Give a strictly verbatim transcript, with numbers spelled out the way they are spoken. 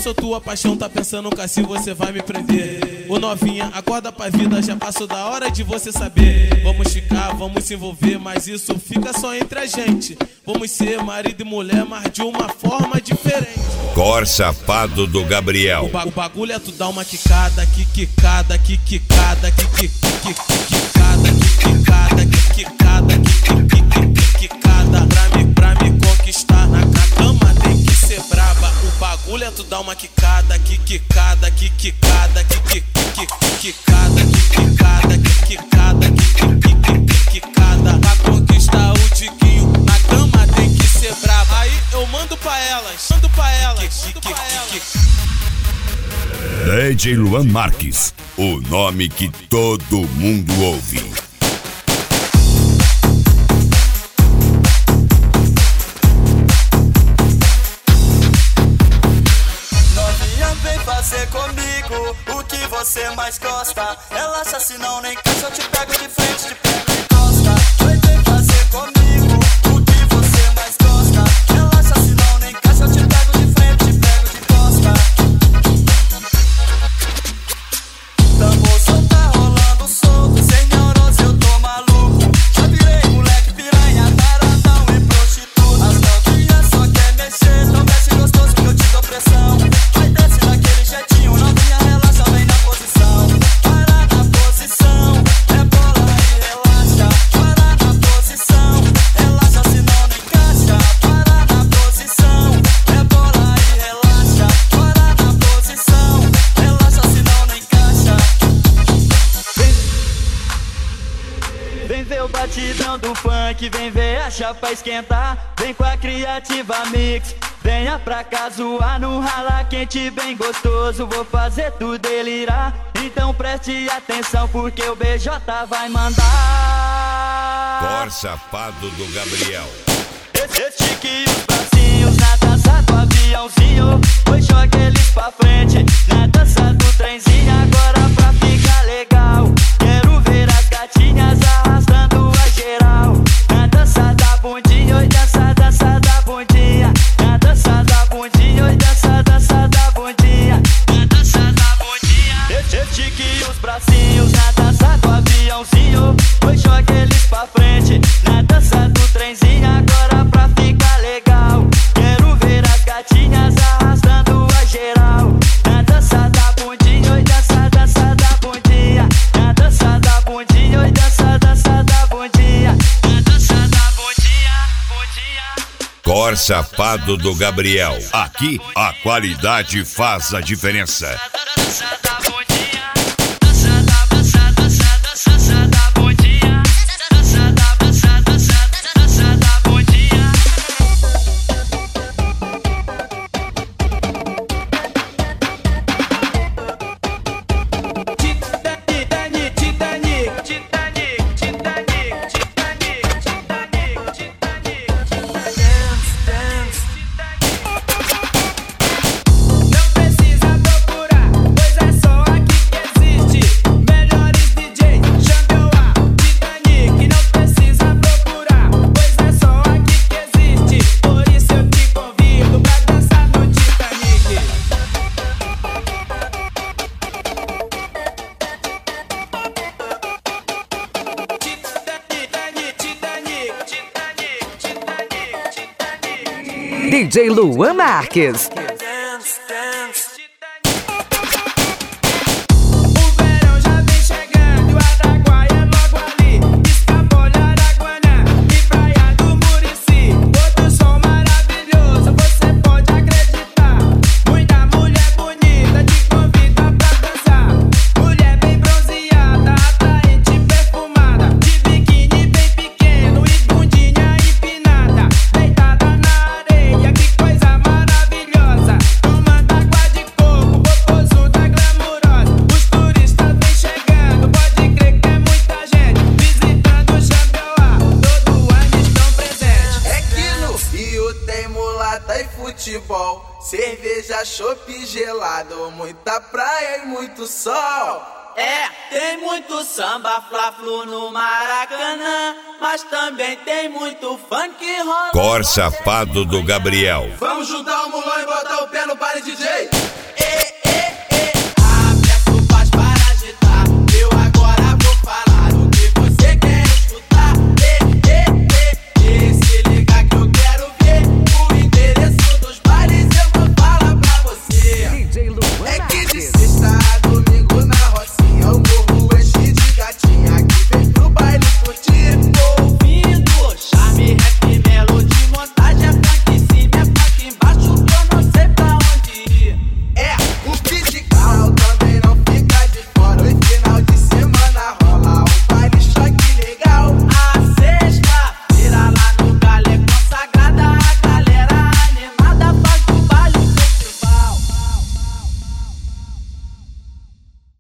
sou tua paixão, tá pensando que assim você vai me prender. Ô novinha, acorda pra vida, já passou da hora de você saber. Vamos ficar, vamos se envolver, mas isso fica só entre a gente. Vamos ser marido e mulher, mas de uma forma diferente. Cor Safado do Gabriel. O, ba o bagulho é tu dar uma quicada, quicada, quicada, quicada, quicada, quicada, quicada, quicada. Pra me, pra me conquistar na cama tem que ser braba. O bagulho é tu dar uma quicada, quicada, quicada, quicada, quicada, quicada, quicada. Pra conquistar o tiquinho na cama tem que ser braba. Aí eu mando pra elas, mando pra elas, mando pra elas. D J Luan Marques, o nome que todo mundo ouve. Novinha, vem fazer comigo o que você mais gosta. Relaxa, senão nem cansa, eu te pego de frente, te pego de costa. Vem, vem fazer comigo o que você mais gosta. Relaxa, senão nem cansa, eu te pego de frente, te pego de costa. Tambor só tá rolando solto, sem neurose eu tô maluco. Já virei moleque piranha, taradão e prostituta. As novinhas só quer mexer, então desce gostoso que eu te dou pressão. Vai desce daquele jeitinho, novinha relaxa, vem na posição. Para na posição, é bola e relaxa. Para na posição, relaxa senão nem encaixa. Para na posição, é bola e relaxa. Para na posição, relaxa senão nem encaixa. Vem ver o batidão do funk, vem ver a chapa esquentar. Vem com a Criativa Mix, venha pra cá zoar no rala quente bem gostoso. Vou fazer tu delirar, então preste atenção porque o B J vai mandar. Cor Safado do Gabriel. Estique os bracinhos na dança do aviãozinho. Foi joga eles pra frente na dança do trenzinho. Agora pra ficar legal, quero ver as gatinhas arrastando a geral. Na dança da bundinha, oi dança, dança da bundinha. Na dança da bundinha, oi dança, dança da bundinha. Na dança da bundinha. Estique os bracinhos na dança do aviãozinho. Foi joga eles pra frente na dança do trenzinho. Agora pra ficar legal, quero ver as gatinhas arrastando a geral. Na dança da bundinha, oi dança, dança da bundinha. Na dança da bundinha, oi dança, dança da bundinha. Na dança da bundinha, bundinha. Cor Safado do Gabriel. Aqui a qualidade faz a diferença. Dança da bundinha, dança da dança, dança, dança, dança da bundinha. Dança da dança, dança, dança da bundinha. Titanic, Titanic, Titanic, Titanic, Titanic, Titanic, Titanic. Dance, dance. Não precisa procurar, pois é só aqui que existe. Melhores D J, chame o A, Titanic. Não precisa procurar, pois é só aqui que existe. Por isso eu te convido pra dançar no Titanic. Titanic, Titanic, Titanic, Titanic, Titanic. D J Luan Marques. Dance, dance. O verão já vem chegando, Araguaia é logo ali. Escapolha, Araguaná e Praia do Murici. Outro som maravilhoso, você pode acreditar. Muita mulher bonita te convida pra dançar. Mulher bem bronzeada, atraente, perfumada. De biquíni bem pequeno e bundinha empinada. Deitada na areia, que coisa maravilhosa. Tomando água de coco, popozuda glamurosa. Os turistas vem chegando, pode crer que é muita gente. Visitando o Xambioá, todo ano estão presentes. É que no Rio tem mulata e futebol, cerveja, chopp gelado, muita praia e muito sol. É, tem muito samba, fla-flu no Maracanã, mas também tem muito funk rola. Cor Safado do Gabriel. Vamos juntar o mulão e botar o pé no baile D J.